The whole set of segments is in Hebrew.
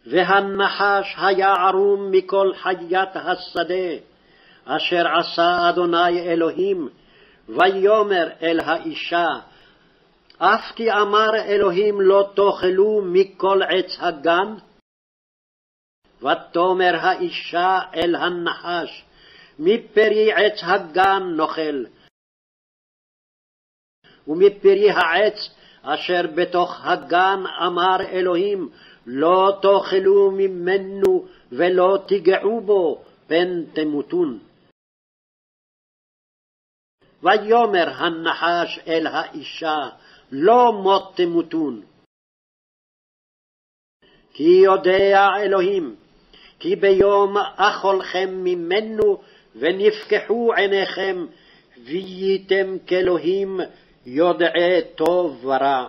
והנחש היה ערום מכל חיית השדה, אשר עשה אדוני אלוהים, ויאמר אל האישה, אף כי אמר אלוהים לא תאכלו מכל עץ הגן? ותאמר האישה אל הנחש, מפרי עץ הגן נאכל, ומפרי העץ אשר בתוך הגן אמר אלוהים, לא תאכלו ממנו ולא תיגעו בו, פן תמותון. ויאמר הנחש אל האישה, לא מות תמותון. כי יודע אלוהים, כי ביום אכולכם ממנו ונפקחו עיניכם, והייתם כאלוהים יודעי טוב ורע.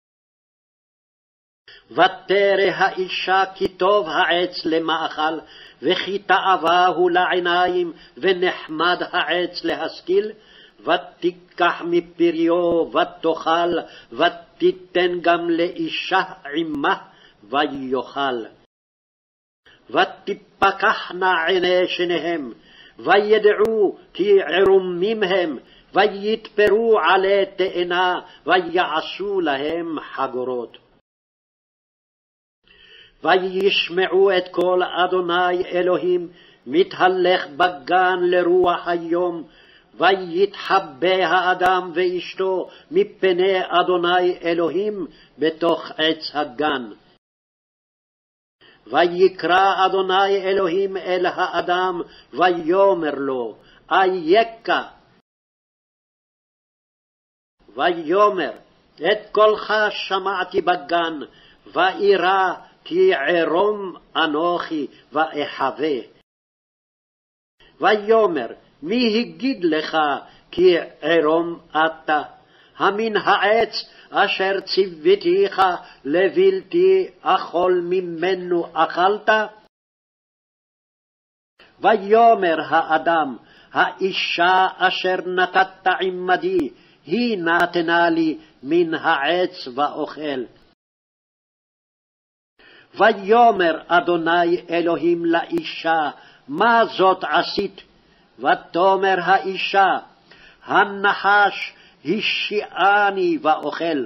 ותרא האישה כי טוב העץ למאכל, וכי תאווה הוא לעיניים, ונחמד העץ להשכיל, ותיקח מפריו ותאכל, ותיתן גם לאישה עמה, ויאכל. ותפקחנה עיני שניהם, וידעו כי ערומים הם, ויתפרו עלי תאנה, ויעשו להם חגורות. וישמעו את קול אדוני אלוהים, מתהלך בגן לרוח היום, ויתחבא האדם ואשתו מפני אדוני אלוהים בתוך עץ הגן. ויקרא אדוני אלוהים אל האדם, ויאמר לו, אייכה? ויאמר, את קולך שמעתי בגן, ואירא כי ערום אנוכי ואחווה. ויאמר, מי הגיד לך כי ערום אתה? המן העץ אשר ציוויתיך לבלתי אכול ממנו אכלת? ויאמר האדם, האישה אשר נתת עמדי, היא נתנה לי מן העץ ואוכל. ויאמר אדוני אלוהים לאישה, מה זאת עשית? ותאמר האישה, הנחש השיאני ואוכל.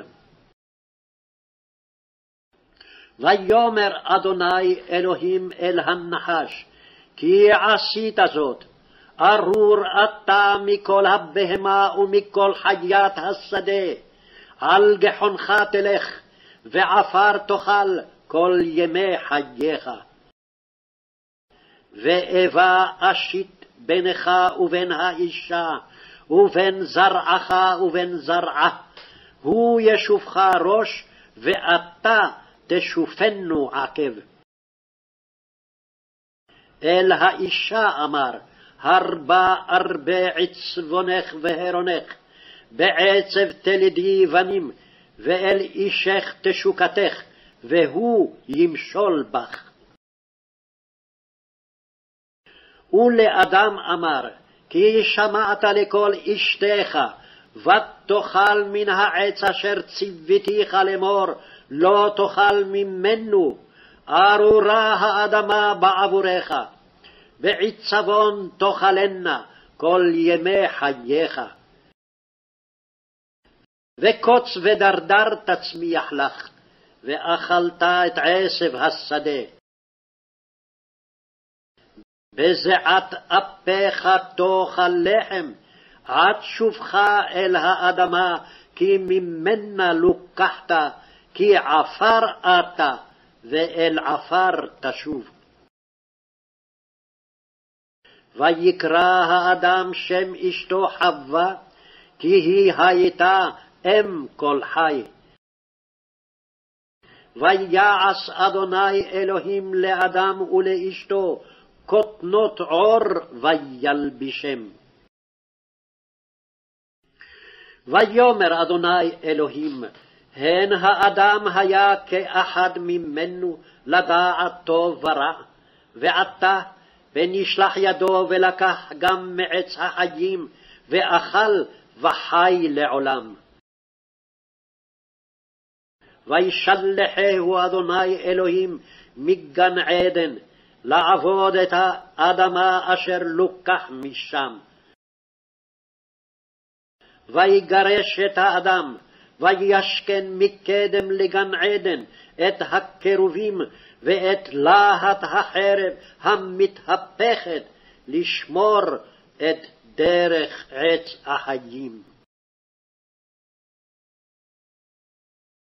ויאמר אדוני אלוהים אל הנחש, כי עשית זאת, ארור אתה מכל הבהמה ומכל חיית השדה, על גחונך תלך, ועפר תאכל כל ימי חייך. ואיבה אשית בינך ובין האישה, ובין זרעך ובין זרעה, הוא ישופך ראש, ואתה תשופנו עקב. אל האישה אמר, הרבה עצבונך והרונך, בעצב תלדי בנים, ואל אישך תשוקתך, והוא ימשול בך. ולאדם אמר, כי שמעת לקול אשתך, ותאכל מן העץ אשר ציוויתיך לאמור, לא תאכל ממנו, ארורה האדמה בעבורך, בעצבון תאכלנה כל ימי חייך. וקוץ ודרדר תצמיח לך, ואכלת את עשב השדה. בזעת אפיך תאכל לחם, עד שובך אל האדמה, כי ממנה לוקחת, כי עפר אתה, ואל עפר תשוב. ויקרא האדם שם אשתו חווה, כי היא הייתה אם כל חי. ויעש אדוני אלוהים לאדם ולאשתו כותנות עור וילבישם. ויאמר אדוני אלוהים, הן האדם היה כאחד ממנו לדעת טוב ורע, ועתה ונשלח ידו ולקח גם מעץ החיים, ואכל וחי לעולם. וישלחהו אדוני אלוהים מגן עדן, לעבוד את האדמה אשר לוקח משם. ויגרש את האדם, וישכן מקדם לגן עדן את הקרובים ואת להט החרב המתהפכת, לשמור את דרך עץ החיים.